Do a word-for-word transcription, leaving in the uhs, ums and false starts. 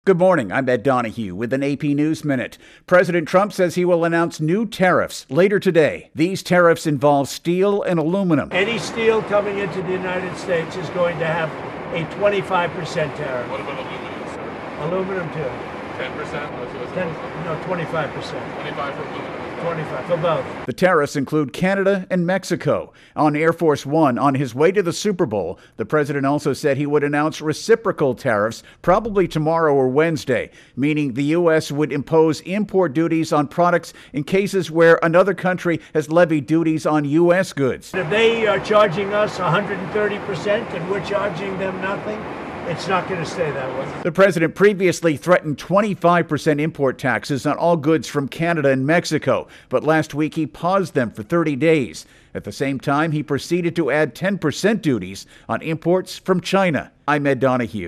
Good morning. I'm Ed Donahue with an A P News Minute. President Trump says he will announce new tariffs later today. These tariffs involve steel and aluminum. Any steel coming into the United States is going to have a twenty-five percent tariff. What about aluminum, sir? Aluminum too. ten percent? ten, no, twenty-five percent. twenty-five for aluminum. twenty-five for both. The tariffs include Canada and Mexico. On Air Force One, on his way to the Super Bowl, the president also said he would announce reciprocal tariffs probably tomorrow or Wednesday, meaning the U S would impose import duties on products in cases where another country has levied duties on U S goods. If they are charging us one hundred thirty percent and we're charging them nothing, it's not going to stay that way. The president previously threatened twenty-five percent import taxes on all goods from Canada and Mexico, but last week he paused them for thirty days. At the same time, he proceeded to add ten percent duties on imports from China. I'm Ed Donahue.